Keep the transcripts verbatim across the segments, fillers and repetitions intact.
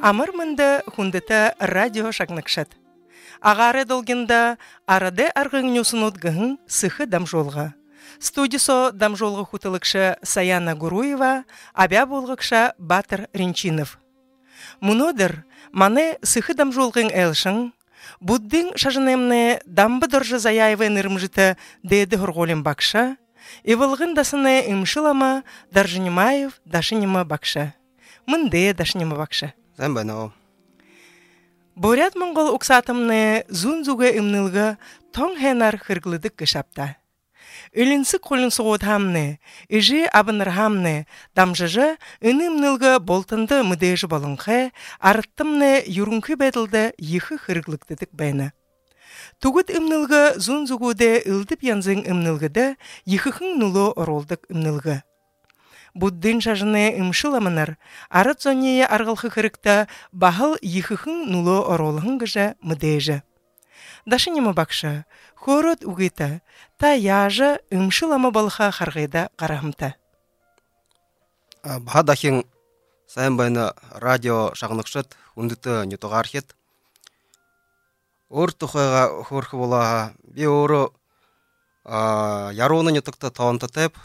Амыр мында хундыта радио шагныкшат. Агары долгинда арады аргыңнюсунут гын сыхы дамжолга. Студисо дамжолга хутылыкша Саяна Гуруева, абя болгыкша Батыр Ренчинов. Мунодыр, мане сыхы дамжолгын элшын, буддың шажынемне дамбы доржы заяевы нырмжыты деды хорголем бакша, ивылгын дасыны имшылама Даржынимаев дашынима бакша. Мынде дашынима бакша. Зэмбэноо. Борят монгол уксатымны зунзуга имнылга тоң хэнар хырглыдык кышапта. Үлінсі қолын соғыт хамны, іжі абыныр хамны, дамжыжы үнімнілгі болтынды мүдежі болыңқы, арыттымны юрункы бәділді ехі хырглыктыдық бәйні. Тугут имнылғы зунзугуде ылдып янзың имнылгыды ехіхін нулу оролдық имнылғы. Буддын шажыны имшыламыныр, арыт зонея арғылқы кірікті бағыл ехіхін нулу оролығын гыжа мүдежі. Дашынимы бакша, хорот угита, та яжа имшылама балха харгайда қарахымта. Баха дахин сайын байны радио шағынықшыт, үндіті нетуға архет. Ор тұхайға хорқы болаға, бе оры яроны нетіқті тауынты тәп,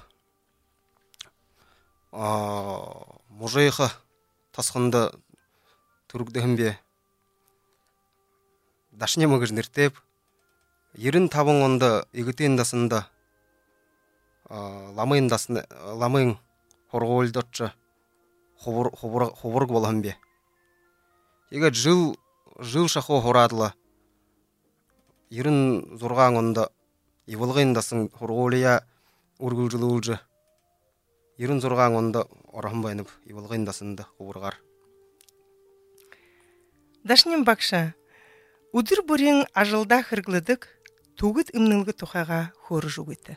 мұжайқы тасқынды түргдігін бе. Дашыне мұғыж нертеп, ерін табың онды егітен дасында, ламайын дасында, ламайын хорғы өлдотшы хобырг болған бе. Егет жыл, жыл шақы хорадылы, ерін зорған онды евылғын дасың хорғы өлия үргіл жылы үлжі. Ерін зорған онды орағын байынып, евылғын дасында хобырғар. Дашынем бакша, удыр бүрен ажылда хырглыдык, тугыт имнылгы тухаға хоры жугыты.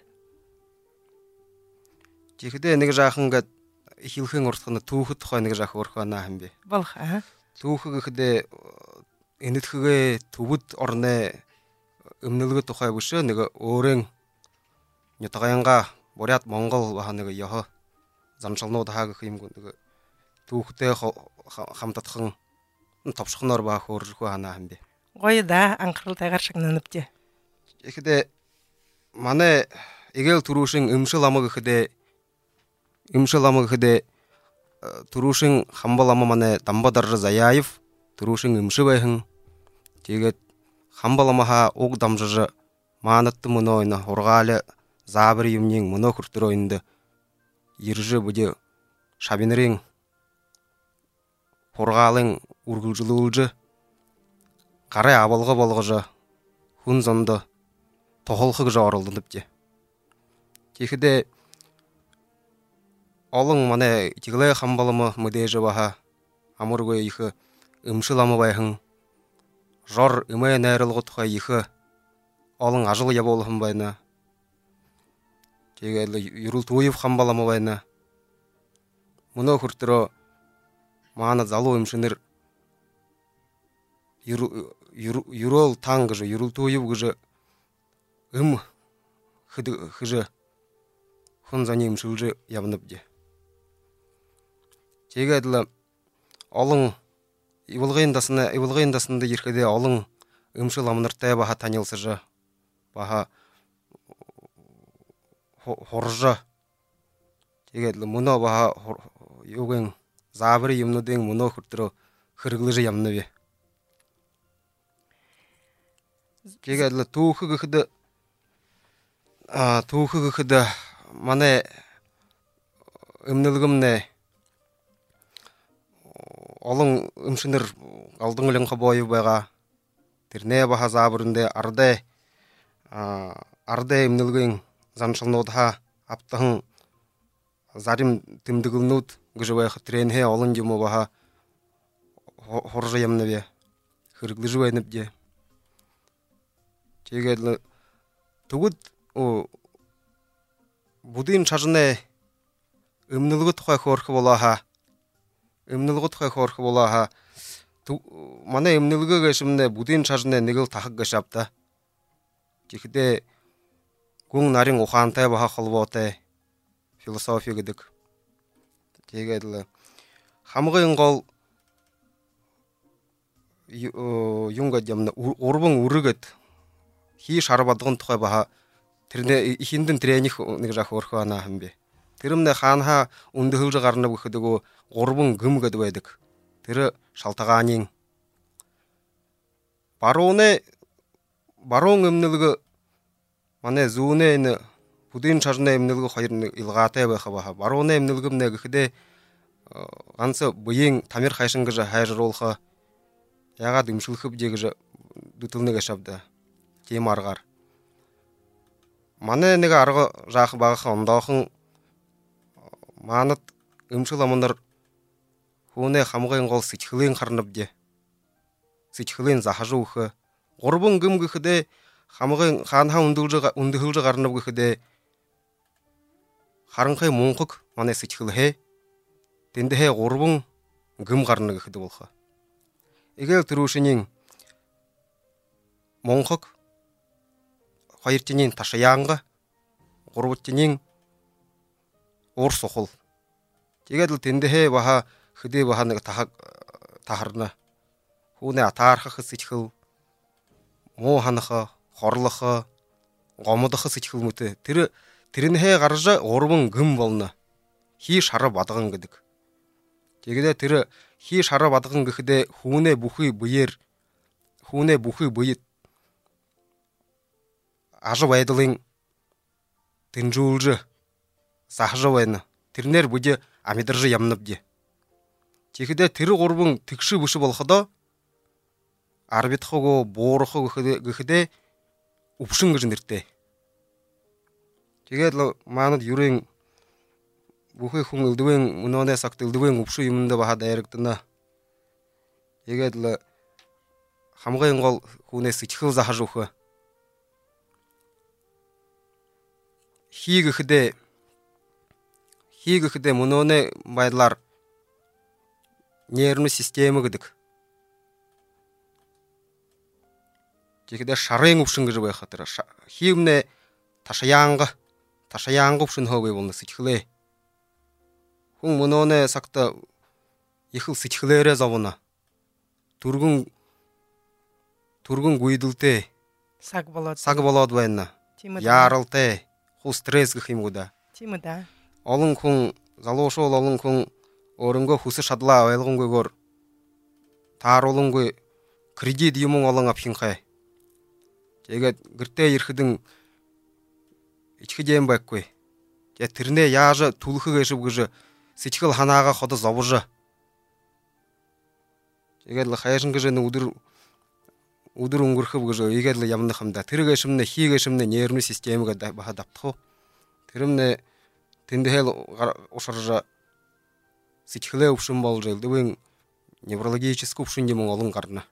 Текіде әнеге жақынға хилхын ұртқаны туғы тұқа әнеге жақы ұрқана әмбе. Балха? Туғы ғыде әнетхіге туғыт орны имнылгы тұқа бұшы әнеге орын нетағайынға борят моңғол бағанеге яғы заншалны одағағы қиымғы туғыте қамтатқын тапшықын орбаға хоры жуғана әмбе. Гойда аңқырыл тайғар шагнанып-те. Екіде, мане егел тұрушың үмшіламығы қыде, үмшіламығы қыде тұрушың қамбалама мане дамбадаржы заяйып, тұрушың үмші байхың. Тегет, қамбаламаға оқ дамжыжы манытты мұны ойны, орғалы забыр емнен мұны күрттір ойынды. Ержі бұде шабинерің, орғалың үргілжілі ұлжы. Қарай абалғы болғыжы, хүн зонды, тоғылқы ғыжы орылдынып де. Текіде, олың мане тегілай қамбалымы мүдежі баға, амырғы ехі үмшіламы байхың, жор үмай нәрілгі тұқа ехі, олың ажыл яболығын байна. Тегелі юрыл туйып қамбаламы байна. Мұны күрттірі мағаны залу үмшінір юрол таң ғыжы, юрол тойып ғыжы, үм хыжы, хүн занем шылжы ябынып де. Теге әділі, олың ивылғайындасында еркеде олың үмшіл амыныртай баға танылсыжы, баға хоржы. Теге әділі, мұны баға еуген забыры емнудың мұны күрттірі қырғылыжы ямны бе. Теге әділі туғы ғықты, туғы ғықты, мане үмнілгімне олың үмшінір алдың өлің қабойы байға, тірне баға забырынды арды, арды үмнілгің заншылнуыдға аптығын зарим тімдігілнуд ғыжы байқы тренге олың демі баға хоржы ямны бе, қырғылыжы байнып де. Тегелі тұғыт бұдын шажыны үмнілгі тұқай қорқы болаға, үмнілгі тұқай қорқы болаға, мана үмнілгі ғашымны бұдын шажыны негіл тақық ғашапта. Текіде күн нарин оқантай баға қылботы философия гідік. Тегелі хамғы инғол юнга ямна урбун урыгыт хи шарбадгын тухай баха тэрнэ ихиндэн трених нэг жах орхана хамбе тэрэмнэ хаанха үндөхөлж гарна бүхэдэгөө урбун гым гэд байдаг тэр шалтгаанын барууны баруун эмнэлэг манай зүүнэ энэ бүдийн чарны эмнэлэг хоёр нэг илгаатай байх баха барууны эмнэлэг нэг гэхдээ ганц буян тамир хайшин гэж хайжруулах ягаад имшүүлэх бдэ гэж дүтэлнэг шавда тийм аргаар манай нэг арга жаах багах ондоохон манад имшил амнар хүүнэ хамгын гол сэтгхлийн харна бдэ сэтгхлийн захажуух гурван гим гэхдээ хамгын хаанха үндүүлж үндөхөлж гарна гэхдээ харанхай мунхаг манай сэтгхлээ тэндээ гурван гим гарна гэхэд болох. Игээл тэрүүшинийн мунхаг хоёртны ташаянга гурвтны уур сухал. Тэгээд л тэндээ баха хөдөө баха нэг тахаг тахарна. Хүүнэ атаархах сэтгхэл муу ханах хорлох гомдох сэтгхэл мэт тэр тэрнээ гарж гурван гим болно. Хий шар бадган гэдэг. Тэгээд тэр хий шар бадган гэхдээ хүүнэ бүхий буяар хүүнэ бүхий буйд аж байдлын тэнжүүлж сахж байна. Тэрнэр бүж амидарж ямнабди. Тэгэхдээ тэр гурван тэгш бүш болоходоо арбитхого буурах гэхдээ өвшин гэж нэртэй. Тэгээд л манад юрын бүхий хүн элдвэн өнөөний сагт элдвэн өвшин юмда баха дайрагдана. Тэгээд л хамгын гол хүнээс ичхэл захаж өгөх. Хий гэхдээ хий гэхдээ өнөөний байдлаар нервны систем гэдэг. Тэгэхдээ шарын өвшин гэж байх хатар хиймнэ ташаянга ташаянга өвшин хөөе болно сэтгхлээ. Хүн өнөөний сагт их л сэтгхлээрээ зовно. Түргэн түргэн гүйдэлтэй саг болоод саг болоод байна. Яаралтай хуу стресс гэх юм уу да. Тийм үү да. Олон хүн залуушуул олон хүн өөрөнгөө хүсэж шадлаа ойлгонгүйгээр тааруулангүй кредит юм олон авхинхай. Тэгээд гэртээ ирэхэдэн ичхэж юм байхгүй. Тэгээд тэрнээ яаж түлхэх гэшв гэж сэтгхэл ханаага хот зовж. Тэгээд л хайшин гэж өдөр өдөр өнгөрөхөв гэж игээд л ямнах юм да. Тэр гэшмнэ хийгээшмнэ нервны систем гэдэг баха давтах. Тэрэмнэ тэндэл ушарж сэтгхлээ өвшин болж элдвэн неврологический өвшин юм олон гарна.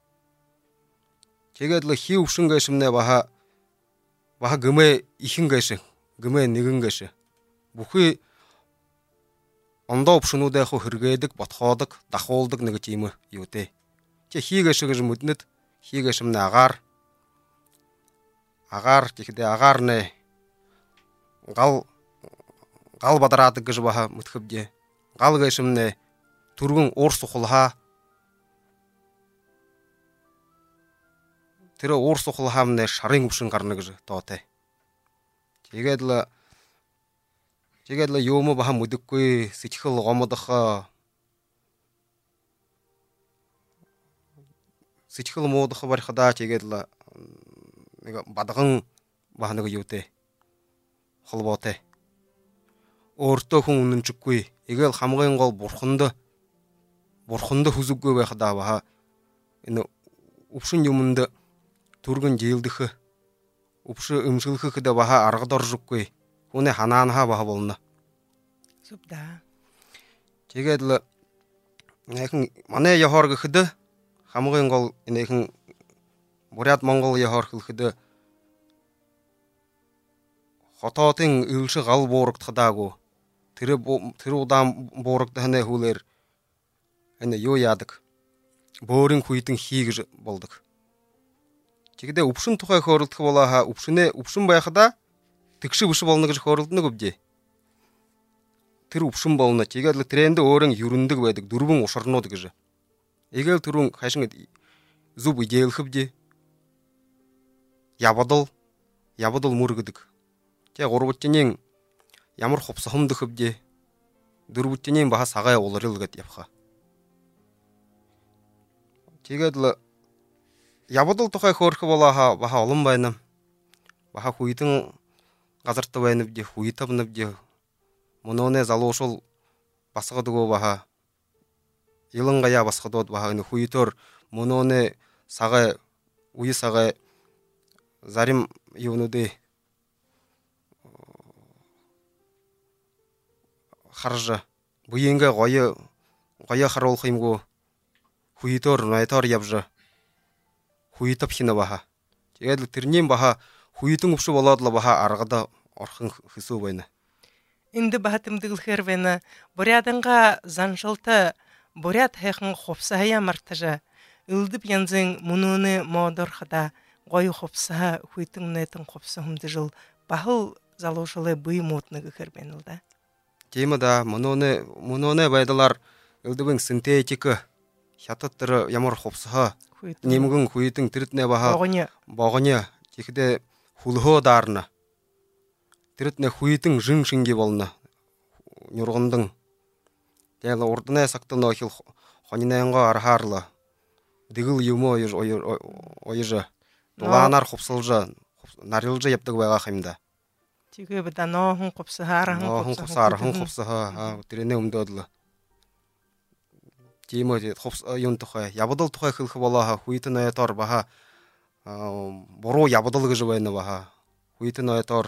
Тэгээд л хий өвшин гэшмнэ баха баха гэмэ ихэн гэш гэмэ нэгэн гэш бүхий ондоо өвшнүүдээ хөө хэрэгэдэг ботхоодог дахуулдаг нэг юм юу дээ. Чи хийгээш гэж мэднэд хийгээшмнэ агаар агаар тэгэхдээ агаар нэ гал гал бадраадаг гэж баха мөтхөвдөө гал гэшмнэ түргэн уур сухалхаа тэр уур сухалхаамнэ шарын өвшин гарна гэж тоотой. Тэгээд л тэгээд л юм баха мүдэггүй сэтгхэл гомдох сэтгхэл муудах барихдаа тэгээд л нэг бадган баха нэг юутэй холбоотой. Өөртөө хүн үнэнчгүй. Эгээл хамгын гол бурханд бурханд хүзэггүй байхдаа баха энэ өвшин юмд түргэн жилдэх өвшө өмсгөлөхөд баха аргад оржгүй. Хүнээ ханаанаа баха болно. Сүпда. Тэгээд л нэхэн манай яхор гэхэд хамгын гол энэхэн Бурят Монгол яхор хэлэхэд хотоотын өвш гал буурагдахдаагүй. Тэр тэр удаан буурагдахны хүлээр энэ юу яадаг? Бөөрийн хүйтэн хий гэж болдог. Тэгэхдээ өвшин тухай хөөрөлдөх болоо өвшнээ өвшин байхдаа тэгш өвш болно гэж хөөрөлдөнө өвдөө. Тэр өвшин болно. Тэгээд л тренд өөрөн ерөндөг байдаг дөрвөн ушарнууд гэж. Эгээл түрүүн хашин зуб идейл хыбде. Ябадыл, ябадыл мургыдык. Те горбуттенең ямар хопсахымды хыбде. Дурбуттенең баха сагай оларылгат япха. Тегедлы ябадыл тухай хорхы болаха баха олым байнам. Баха хуйтың газырты байнып де, хуйтабынып де. Мұноне залошыл басқадыго баха. Илыңғая басқадуат баха. Хуйтор мұноне сағай, уй сағай зарим юнуды харжы. Бұйынға ғойы, ғойы харол қимго. Хуйтор найтар ябжы. Хуйтап хина баха. Тегедлі тірнен баха хуйтың ұпшы боладылы баха арғада орхын хысу байны. Инде бахатымдыгыл хервена бурядынга занжылты буряд хэхын хопсая мартажа ылдып янзың мунуны модорхада гой хопса хуйтың нетің хопсахымды жыл бахыл залошылы бый мотныгы хербенілді. Тема да мунуны мунуны байдалар ылдыбың синтетика хятаттыры ямар хопсаха немгін хуйтың тірітіне баха Бағыня. Бағыня текіде хулхо дарына. Тірітіне хуйтың жың шынге болына. Нұрғындың. Дәлі ордына сақтын оқыл қонинайынға архарлы. Дығыл юмы ойыжы. Дуланар қопсылжы. Нарылжы ептігі байға қаймда. Тегі біда ноғын қопсыға, арахын Ноғын қопсыға. қопса, арахын қопсыға. Тірене өмді өділі. Теймі юн тұқай. Ябыдыл тұқай қылқы болаға. Хуйтын аятар баға. Боро ябыдылығы жывайны баға. Хуйтын аятар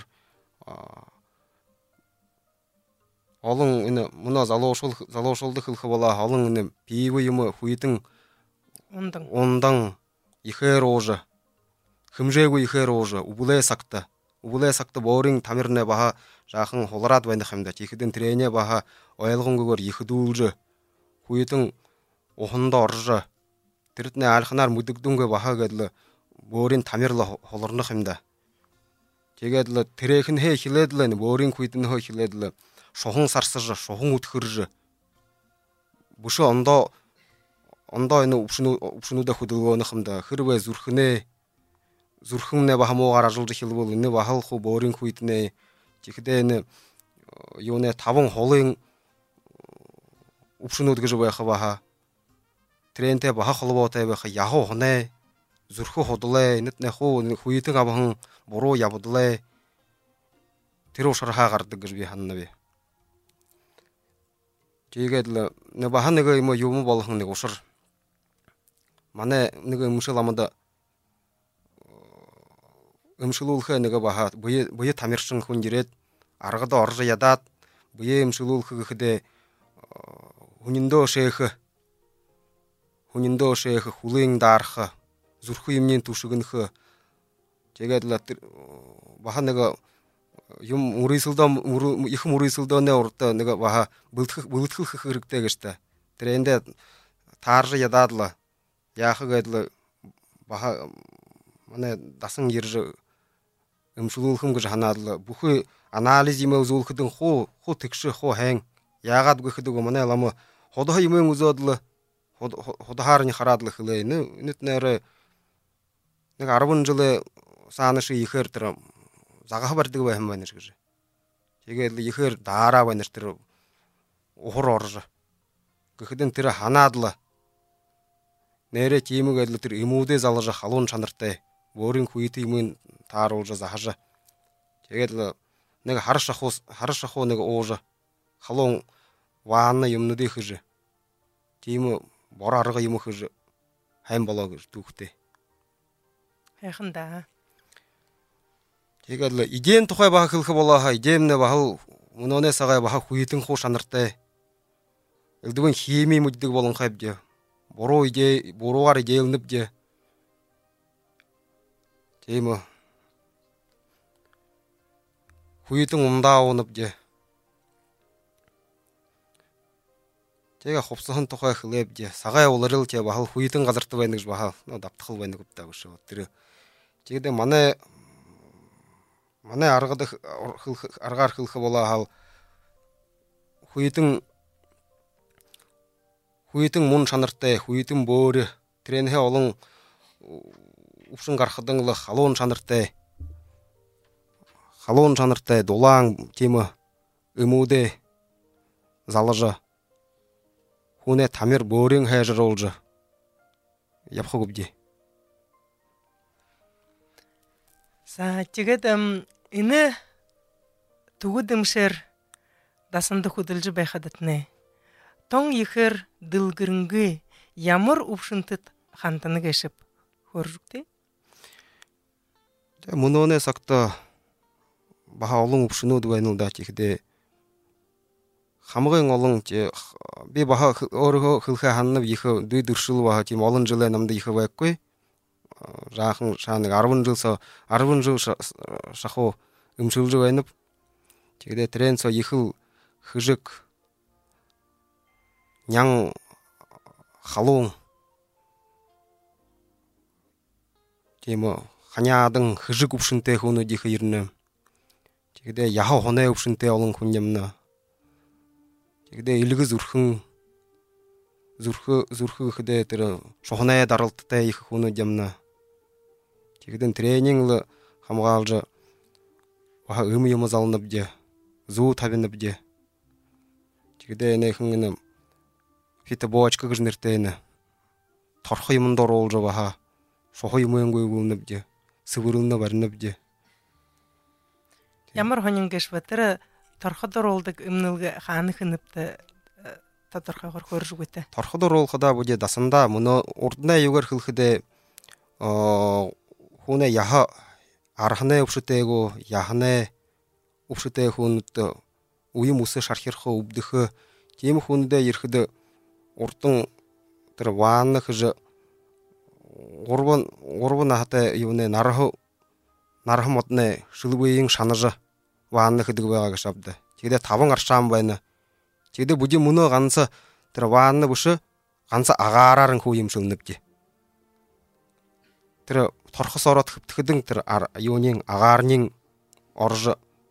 Алың үні мұна залошылды қылқы бола, алың үні пейві емі хуйтың ондан ихэр ожы, хымжэгу ихэр ожы, убулай сақты. Убулай сақты борың тамиріне баха жақын холарад байны қымда. Текіден тірене баха ойылғын көгөр ехіді ұлжы, хуйтың оғында оржы. Тірітіне әлхінар мүдігдіңгі баха гәділі борың тамирлы холарны қымда. Тегеділі тірекін хей хиледілі, борың хуйтын хей хиледілі. Шоғын сарсыжы, шоғын ұтқыржы. Бұшы онда онда оны ұпшынуда құдылғаны қымда. Хырбай зүрхіне, зүрхіне баха моғара жылды хил бол, үні бахал қу борын құйтыне. Текіде үні йоне табын холың ұпшынудғы байқы баха. Тренте баха қолы баутай байқы, яғы оғыне, зүрхі құдылай, нітне қу, құйтын абығын боро ябыдылай. Тері ұшарға қарды гірбей ханны бе. Тегедлі, не баха неге имо юмы балығын неге ұшыр. Мане неге ұмшыл амада ұмшыл ұлқы неге баха. Бұйы тамиршын хүндерет, арғыда оржы ядат. Бұйы ұмшыл ұлқы күхіде хүніндо шейхі. Хүніндо шейхі, хулың дарқы. Зүрхі емнен тұшығынқы. Тегедлі, баха неге юм урысылдан ихм урысылдан не орта нега баха былтхыл хырыкте гышта. Тренде таржы ядадла. Яхы гайдлы баха мане дасын ержы ымшулулхым гыж ханадлы. Бухы анализ имел зулхыдын хо хо тикши хо хэң. Ягад гыхыдыгы мане ламы ходха имел узадлы. Ходхарни харадлы хылы. Нытнәрі нега арбын жылы санышы ихертірім. Заға бардығы байым байныр кіжі. Тегедлі ехер дара байныр тірі ұғыр оржы. Күхіден тірі ханадлы. Нәре кеймі гәдлі тірі имуды залыжы халуын шаныртай. Борын күйті имын тар олжы захажы. Тегедлі неге харыша хо неге олжы. Халуын ванны емнуды кіжі. Кеймі бора арғы емі кіжі. Хайм бала кіжі түхті. Яқында. Тегедлі, идеен тұқай баха қылқы болаға, идеемне бахыл, мұноне сағай баха құйытын қош анырттай. Үлдігін хеймей мүддігі болын қайып де. Боро идей, боруғар идейлініп де. Теймі, құйытын ұмда ауынып де. Теге қопсығын тұқай қылып де. Сағай оларыл те бахыл құйытын қазырты байындығыз бахыл. Дапты қыл байынды көпті бұшы. Тегеде маны Мане арғады арғар қылқы бола хал. Хуйтың хуйтың мұн шанырттай, хуйтың бөрі. Тренге олың упшын гархадыңлы халон шаныртай халон шаныртай долаң темы ымуде залыжы хуне тамир борин хайжыр олжы япхы губди Са тигедем ины тугудымшер дасынды худылжы байхадатны. Тоң ихыр дылгырыңгы ямыр упшынтыт хантаны кешіп хоржукты. Мұны сақта баха олың упшыну дуайнылда тихде хамғын олың те бе баха орғы хылха ханнып ихы дуй дұршыл баха тем олын жылы намды ихы байк қой жақын шаның арвын жылса арвын жыл шахо үмшыл жыл айнып тегде трен со ихыл хыжык няң халуң тема ханяадың хыжык упшынте хуну дихы ирны тегде яха хоне упшынте олың хуннямна тегде илгі зүрхің зүрхы зүрхы хыде тірі шохная дарылтыта ихы хуну дямна тегден тренинглы хамғалжы ваха ымы юмы залынып де зу табинып де тегде эне хыңыны фита боачка гыжнертейні торхы юмындор олжы ваха шохы юмы өңгөй гулынып де сывырылны барынып де Ямар хонин кешватыры торходор олдык ымнылгы ханы хыныпты таторха хорхоржу гыты. Торходор олхыда буде дасында мұны ордына югар хылхыде хуне яха архане упшытего яхне упшыте хунутты уйым усы шархирхы убдыхы тем хунде ерхыды ортың тыр ванны хыжы орбан орбан ахта юне нархы нархы мотне шылбыйың шаныжы ванны хыдыгы байга шапды тегде табың аршам байна тегде буди мұны ганса тыр ванны бушы ганса агарарын хуйым шылныпты тыр торхы сорот хыптыхыдың тыр юнең агарның оржы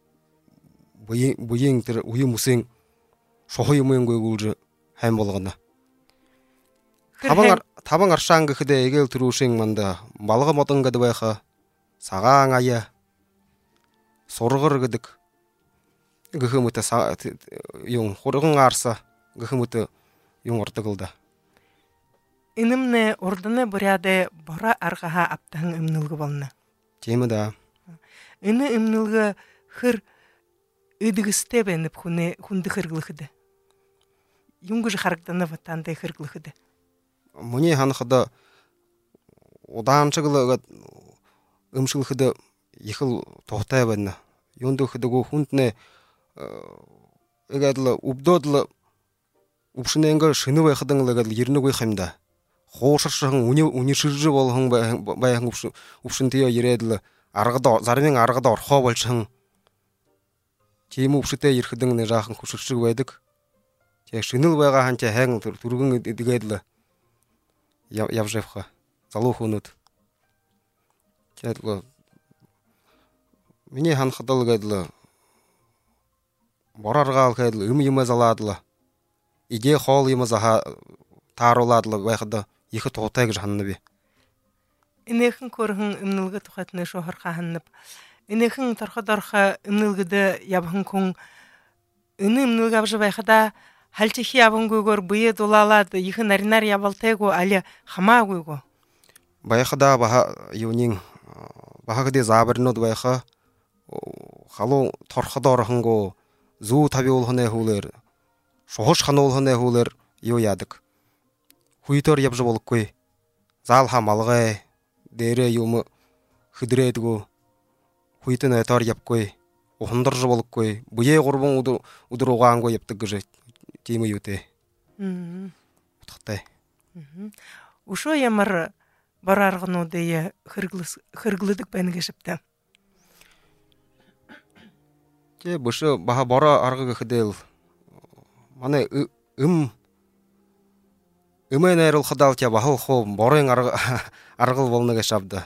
бұйың тыр уйым усың шохы юмын гөлжі хэм болгоны табың табың аршаңгы хыде эгел турушың манда балгы мотыңга дыбайха сагаң ая соргыр гыдык гыхымыты юң хоргың арса гыхымыты юң ортыгылда Инымны ордыны буряды бора аргаха аптаң ымнылгы болны. Темі да. Ины ымнылгы хыр ыдыгысте беніп хунды хырглыхыды. Юңгыжы характаны ватандай хырглыхыды. Мұне ханықыда оданчығылы ымшылхыды ехыл тоқтай бәдіні. Йонды хыдыгу хунтны эгәділі убдодылы упшыненгі шыны байқыдыңылы эгәділі еріні гой қаймда. Хошыршың унишыржы болғың баяғың ұпшынтыя ереділі зарымен арғыда орқа болшың темі ұпшыта ерхідіңіне жақын құшыршығы байдық шыныл байға ханча әң тұрғың едігеділі явжевға залу хунут мене ханқыдал гәділі барарға ал гәділі үм еміз аладылы иде қол еміз аға тароладылы байқыда Ихы тоғытайғы жағынны бе. Инехін көрігін үмнілгі тұқатыны шоғырға ханнып. Инехін торқа-торқа үмнілгіді ябығын көң. Үні үмнілгі абжы байқыда хальчехи ябығын көйгөр бұйы долалады. Ихы наринар ябалтайғы алі хама көйгө. Байқыда баға еунің баға кіде забырыноды байқы. Хало торқыда орығынғы зу таби олғыны әхулер. Шоғыш қаны олғыны әхулер eo ядық. Хуйтор ябжы болық көй. Зал хамалғай, дәрі юмы хыдыредігі. Хуйтын әтар яб көй. Оғындыржы болық көй. Бұйе ғұрбың ұдыруған көй ябдық күжі. Темі юте. Ұтықтай. Ушо ямыр барарғын одайы хырғылыдық бәні кешіпті. Те бұшы баға бара арғы қыдел. Маны үм Үмән әріл қыдал те бағыл қол борын арғыл болны кешапды.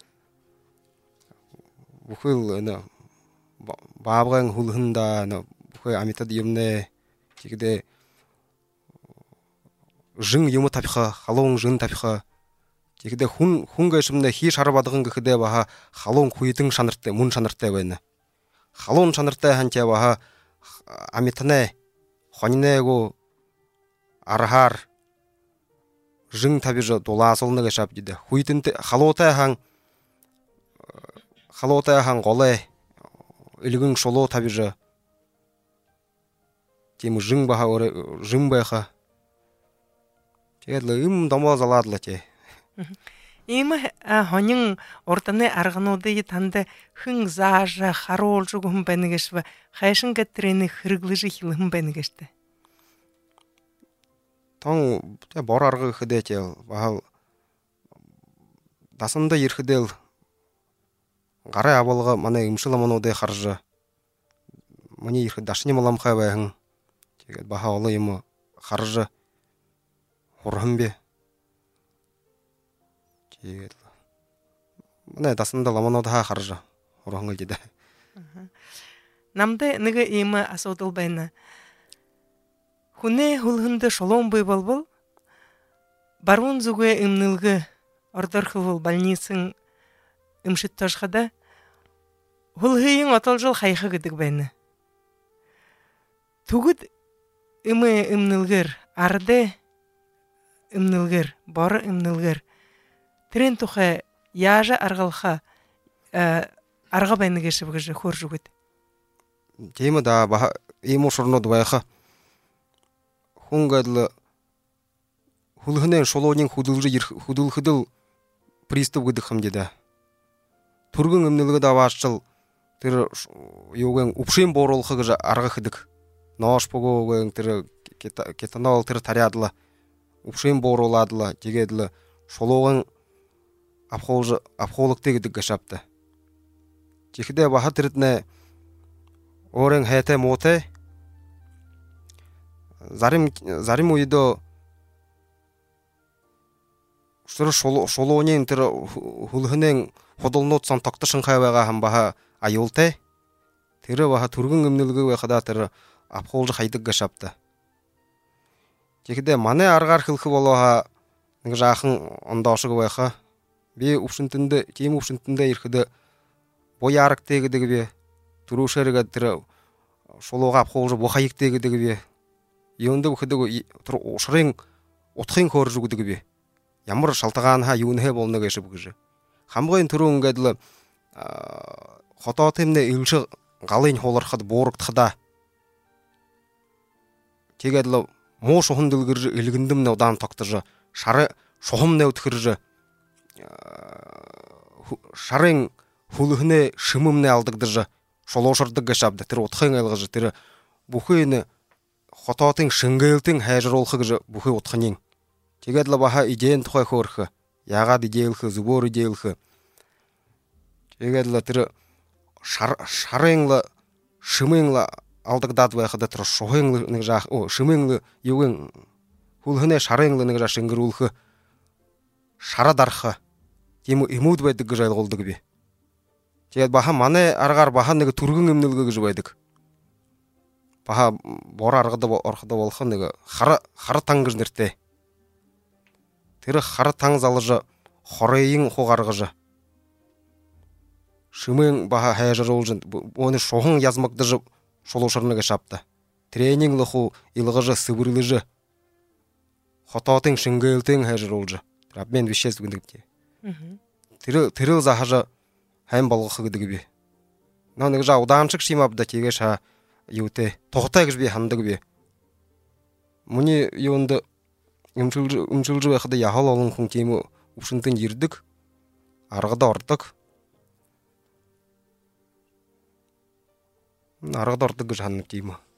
Бұқыл бабғын хулғында бұқыл амитад емне тегде жың емі тапиға, халуың жың тапиға Жигде хүн хүн гэшмнэ хий шарбадган гэхдэ баха халуун хуйтэн шанартай мөн шанартай байна. Халуун шанартай ханчаа баха амитнэ хоньнэго арахаар жин табиж дулаасулна гэшап диде. Хуйтэн халуутай хан халуутай хан голэ илгэн шулуу табиж тийм жин баха жин байха. Тэгээд им домоо залаадлаа те. Ийм хонин урдны аргануудыг танд хэн зааж харуулж өгөн байна гэж хайшин гэтрийн хэрэглэж хэлхэн байна гэжтэй. Тон тэ бор арга гэхдээ те баал дасанда ирэхдэл гарын авалга манай имшил амнуудыг харж миний ирэхэд дашны маламхай байхан тэгээд баха олон юм харж хурхан бэ. Тэгээд манай дасанда ламанууд хаа харж хурхан гэж дээ. Намдэ нэг ийм асуудал байна. Хүнээ хулхэнд шулуун бий болбол баруун зүгээ эмнэлгэ ордорхол больницын эмшит тошхада хулхийн отолжол хаяха гэдэг байна. Түгэд эмэ эмнэлгэр ардэ эмнэлгэр бор эмнэлгэр тэрэн тухай яажа аргалха арга байна гэж гэж хөрж өгöd. Тийм да баха ийм шурнууд байха. Хүн гэл хулхнэн шулуунын хөдөлж хөдөлхөдөл приступ гэдэг юм дээ. Түргэн эмнэлгэд аваачл тэр юуген өвшин бууруулах гэж арга хэдэг. Нош богоогэн тэр кетанол тэр тариадла өвшин бууруулаадла тэгээд л шулууган авхуулж авхуулагтэй гэдэг гашапта. Чихдэ баха тэрднэ орэн хайтай муутай зарим зарим үедөө тэр шулууны тэр хулхнэн худалнууд сан тогтошин хай байгаа хам баха аюултай. Тэр баха түргэн эмнэлгээ байхада тэр авхуулж хайдаг гашапта. Чихдэ манай аргаар хэлэх болооха нэг жаахан ондоошиг байха. Би өвшөнтөндө тийм өвшөнтөндө ирэхэд боярагтэй гэдэг би түрүүшэрэг тэр шулууга авхуулж бухаягтэй гэдэг би юунд бүхэдэг тэр ушрын утхын хөөрж гэдэг би ямар шалтгаан ха юунэ болно гэж бүгж хамгийн түрүү ингээд л хотоо тэмнэ илш галын хуулархад буурагдахда тэгээд л муу шухан дэлгэр илгэндэм удаан тогтож шар шухам нэвтгэрж шарын хулхнэ шимэмнэ алдагдаж шулуушардаг гэж авда тэр утхын айлгаж тэр бүхэн хотоотын шингээлтэн хайжруулах гэж бүхэн утхын тэгээд л баха идеен тухай хөөрх ягаад идеэлх зүгөөр идеэлх тэгээд л тэр шарын л шимэн л алдагдаад байхад тэр шухын нэг жаах шимэн юугийн хулхнэ шарын л нэг жаах шингэрүүлэх шара дарах тийм эмүүд байдаг гэж ойлгуулдаг би. Тэгээд баха манай аргаар баха нэг түргэн эмнэлгэ гэж байдаг. Баха бор аргад ороход болох нэг хар хар тан гэж нэртэй. Тэр хар тан залж хорын ху гаргаж шимэн баха хайжруулж өөний шухан язмагдаж шулуушарна гэж шапта. Тренинг лху илгаж сэвэрлэж хотоотын шингээлтэн хайжруулж тэр обмен веществ гэдэг. Тэр тэр заахаж хайм болгох гэдэг би. Нөө нэг жаа удаанчиг шим авда тийгэж ха юутэй тухтай гэж би хандаг би. Мөний юунд өмчилж өмчилж байхад яхал олон хүн тийм өвшөнтөнд ирдэг. Аргад ордог. Аргад ордог гэж хандаг тийм үү.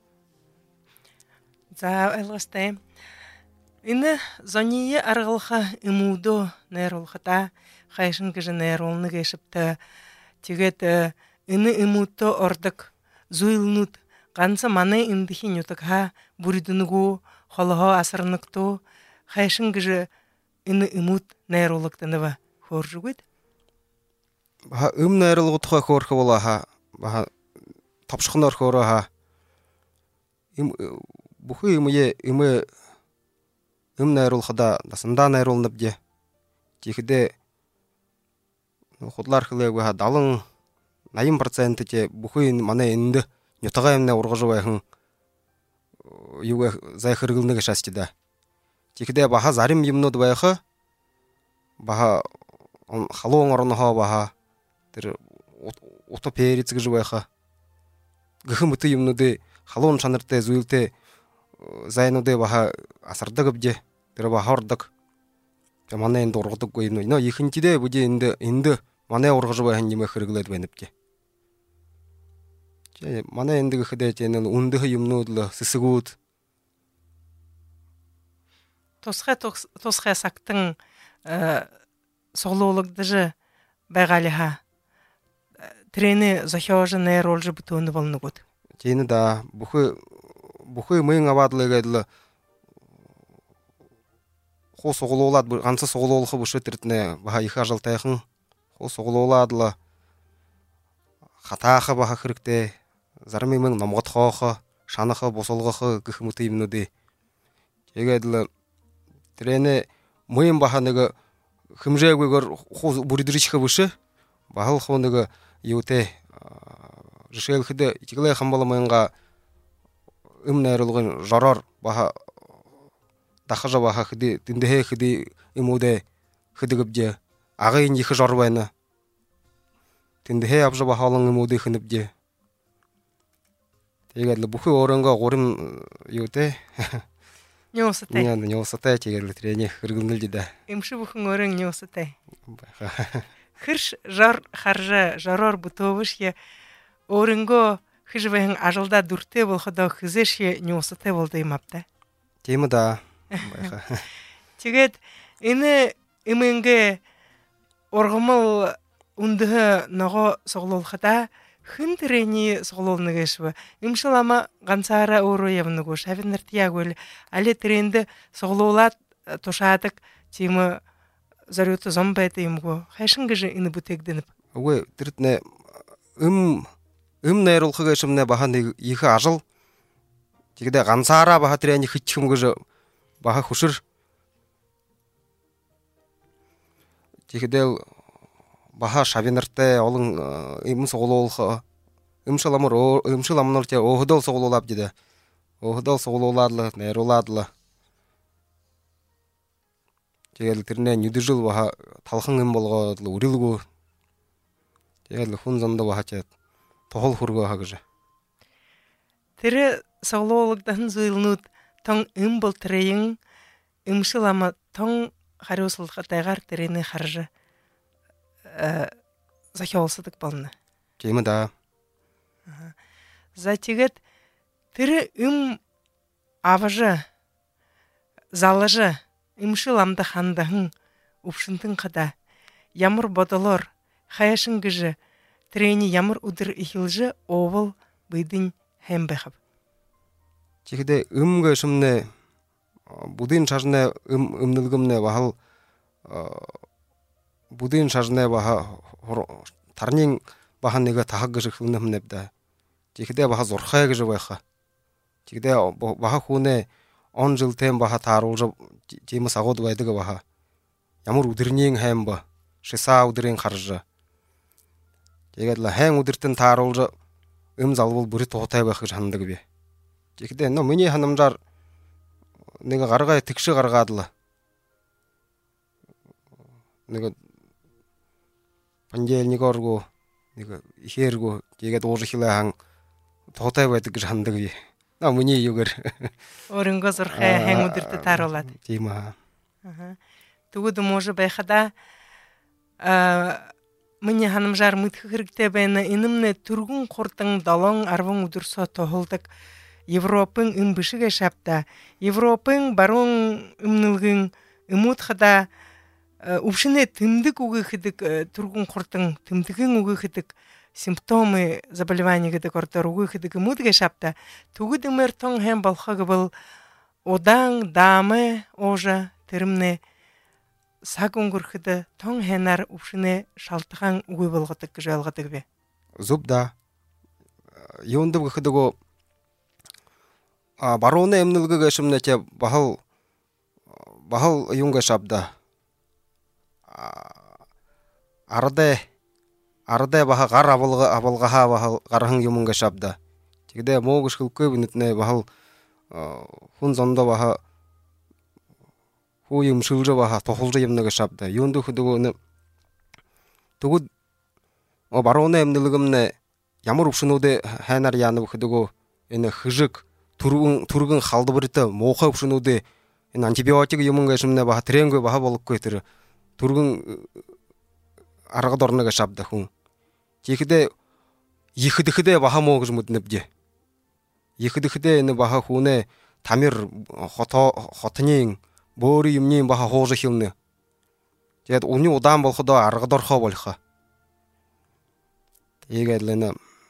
За ойлгостой. Энэ зония аргалха эмүүдөө найруулхада хайшин гэж найруулна гэшптэй тэгээд энэ эмүүдөө ордог зуйлнууд ганц манай эндхийн ютаг ха бүрдэнэгүү холхоо асарнагтуу хайшин гэж энэ эмүүд найруулагдана хөөржүгэд ба эм найруулгууд тухай хөөрх болоо ха ба товшхоноор хөөрөө ха эм бүхэн юм ээ эмээ эм найруулхада насандаа найруулна бдэ Тихде худлар хлега далын найын процент те бухын мана инде нютагаемне ургыжбайхын юга зайхыргылныгы шастида. Тихде баха зарим юмнуд байха баха халуон орнохо баха тэр утоперицг жбайха гхмыты юмнуды халуон чанарте зуйлте зайнуды баха асардаг бже тэр баха ордаг мана инде ургыдаг гойно но ихинчиде буди инде инде мана ургыжбайхан юм хыргылад байнапке. Че мана инде гхде ченен ундых юмнудлы сысыгут Тосха тосха сактың соглуулыгдыжы байгалиха трени захёжы не ролжы бутуны болнугут. Чейни да бухы бухы мыйын абадлыгайдылы хо соглуулад ганцы соглуулхы бушы тиртне баха иха жалтайхын хо соглууладылы хатаахы баха хырыкте зармы мыйын намгатхоохы шанахы босолгохы гыхмыты имнуды чегайдылы трени мыйын баха нега хымжэгүгөр хо буридырычхы бушы бахыл хо нега юте жишелхиде итиглай хамбаламайынга имнайрылгын жарар баха дахажа баха хиди диндехе хиди имуде хидигибже агайын ихы жарбайны диндехе абжа бахалын имуде хинибже тегерлі бухы орынга горым юте Не осатай. Не, не осатай тегерлі трене хыргылнылды да. Имши бухын орын не осатай. Хырш жар харжа жарар бутовыш я орынго хыжбайын ажылда дүрте болхада хызеш я не осатай болды имапта. Темы да. Тегет ины имынге оргымыл ундығы наға соғлолхада хын трени соглолныгышбы. Имшылама гансара ору явныгуш. Авеннер тиягөл. Але тренді соглолат тошадык тимы зарюты зомбайты имгу. Хайшынгыжы ины бутегденіп. Ой, тіртіне ым ым найрылхыгышымне бахан ихы ажыл. Тегде гансара баха трени хытчымгыжы баха хушыр. Тегдел баха шавенерте олың им соглолхы имшаламыр имшаламнор те охдол соглолап диде. Охдол соглоладлы, найроладлы. Тегел тирне нүдүжүл баха талхын им болгодлы урилгу. Тегел хунзамда баха чет тохол хурго хагыжы. Тире соглологдан зыйлнут тоң им бол трейин имшалама тоң харусылға тайгар тирени харжы. Захёлсыдык болны. Темы да. Затегет тире им аважы залыжы имшыламды хандахын упшынтын қада ямыр бодолор хаяшынгыжы трени ямыр удыр ихилжы овыл быдын хэмбэхаб. Тегде имгы шымне будын чажне ым ымнылгымне бахал будын шажне баха тарнин баха нега тахаггыжы хылнымнебда. Тегде баха зорхай гыжы байха. Тегде баха хуне он жыл тем баха тарулжы темы сагод байдыгы баха. Ямыр удырнин хэмба, шиса удырын харжы. Тегедла хэн удыртын тарулжы ым залбыл бүрі тоғытай байхы жандыгы бе. Тегде но мыне ханымжар нега гаргай тикши гаргадылы. Нега понедельник оргу, нега ихергу, тегет ожы хилахан тоғытай байдыгы жандыгы бе. На мыне югыр. Орынго зорхай хэн удырты тарулат. Тема. Тугуды може байхада мыне ханымжар мытхы хыргте байна инымне тургун қортың далон арвың удырса тоғылдық Европың ымбышыға шапта. Европың барон ымнылгын ымутхада упшыне тымдык угы хыдык тургун қортың тымдыгын угы хыдык симптомы заболевания гыдык ортор угы хыдык ымутға шапта. Тугуды мэр тоң хэм балхагы был одаң дамы ожа тырымны сагунгур хыды тоң хэнар упшыне шалтыған угы болғытык жалғытык бе. Зубда. Йондым хыдыго бароны эмнилгы гэшимне те бахал бахал юнга шабда. арыде арыде баха гар абылга абылгаха баха гархын юмунга шабда. Тигде могыш хылкы бинетне бахал хун зондо баха хуйым шылжы баха тохулжы юмнага шабда. Юнду худугуны тугу о бароны эмнилигимне ямар упшынуды хайнар янып худугу эне хыжык тургун тургун халды бирте моха упшынуды эне антибиотик юмунга шымне баха тренгө баха болуп көтөрү тургун арга дорнага шабда хун. Тигде ихидихде баха могыш муднебде. Ихидихде эне баха хуне тамир хото хотнин бөөрү юмнин баха хоожо хилне. Тэгэд уни удаан болохдоо арга дорхоо болхоо. Ийгэдлэнэ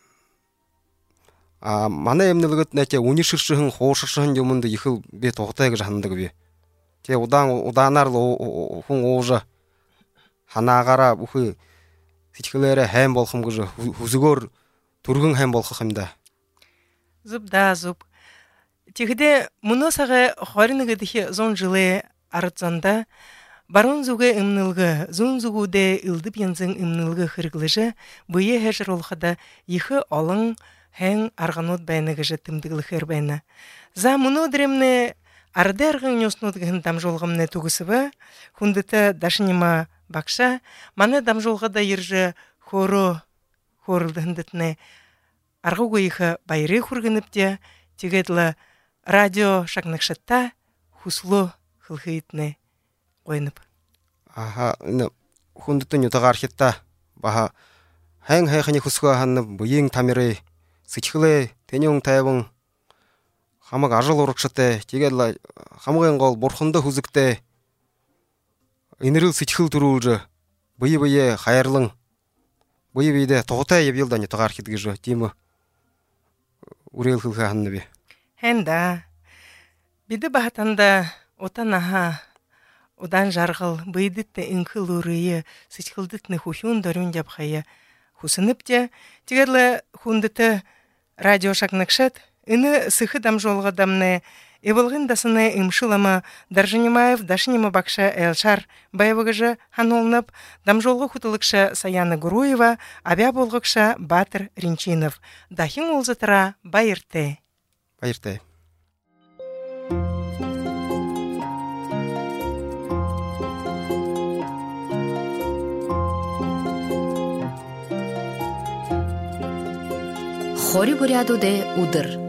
а манай эмнэлгэт нэчэ уни ширшхэн хооширшхэн юмд ихэл би тогтой гэж хандаг би. Тэгээ удаан удаанаар л хүн уужа ханаагаараа бүхий сэтгэлээрээ хайм болох юм гэж хүсгөөр түргэн хайм болох юм да. Зүб да зүб. Тэгдэ мөнөөсгөө двадцать нэг дэх зон жылы арцанда барун зүгэ эмнэлгэ зүүн зүгүүдэ илдип янзын эмнэлгэ хэрэглэжэ бие хэжролхада ихэ олон хэн арганууд байна гэж тэмдэглэхэр байна. За мөнөөдрэмнэ ардэргэн нюснууд гэн дамжуулгамнэ түгсэвэ хүндэтэ дашнима багша манай дамжуулгада ирж хөөрө хөөрөлдөндэтнэ аргуугүй их баярыг хүргэнэпдэ тэгээд радио шагнагшатта хүслөө хылхыйтнэ гойнып. Аха энэ хүндэтэн ютагаар хитта баха хэн хайхны хүсгөө ханна буйын тамиры сэтгэлээ тэнyon тайван хамаг ажил урагштай тэгээд хамгийн гол бурхандаа хүзэгтэй энэрэл сэтгэл төрүүлж бие бие хайрлан бие биедээ тугтай явьялдан ютагаар хит гэж тийм үрэлхэлхэ ханна би. Хэнда биде бахатанда утанаха удан жаргал быйдытты инхыл үрие сэтгэлдэтнэ хүхүүн дөрүн жабхая хүсэнэпдэ тэгээд хүндэтэ радио шагнагшат энэ сыхы дамжуулгадамны эвылгын дасыны имшылама Даржанимаев Дашнима Бакша Элшар байвыгыжы ханолнып дамжуулгы хутылыкша Саяна Гуруева абя болгыкша Батыр Ринчинов дахин улзатыра байырты. Байырты. Хори буряду де удыр.